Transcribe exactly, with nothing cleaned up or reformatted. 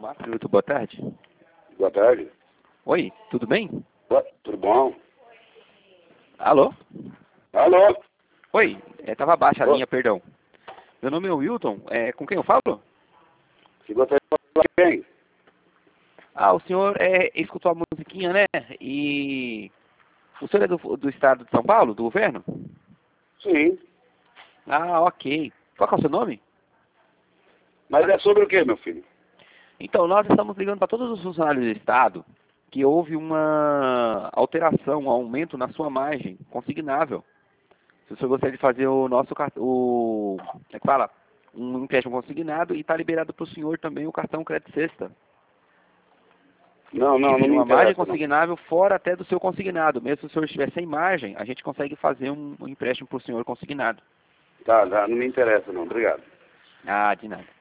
Márcio, muito boa tarde. Boa tarde. Oi, tudo bem? Boa, tudo bom? Alô? Alô? Oi, é, tava baixa a Ô. linha, perdão. Meu nome é Wilton, é, com quem eu falo? Se gostaria de falar quem? Ah, o senhor é, escutou a musiquinha, né? E o senhor é do, do estado de São Paulo, do governo? Sim. Ah, ok. Qual que é o seu nome? Mas é sobre o que, meu filho? Então, nós estamos ligando para todos os funcionários do estado que houve uma alteração, um aumento na sua margem consignável. Se o senhor gostaria de fazer o nosso cartão, o, como é que fala? Um empréstimo consignado e está liberado para o senhor também o cartão Crédito Sexta. Não, Que não, não vira me uma margem interessa, não. consignável fora até do seu consignado. Mesmo se o senhor estiver sem margem, a gente consegue fazer um, um empréstimo para o senhor consignado. Tá, tá, não me interessa, não. Obrigado. Ah, de nada.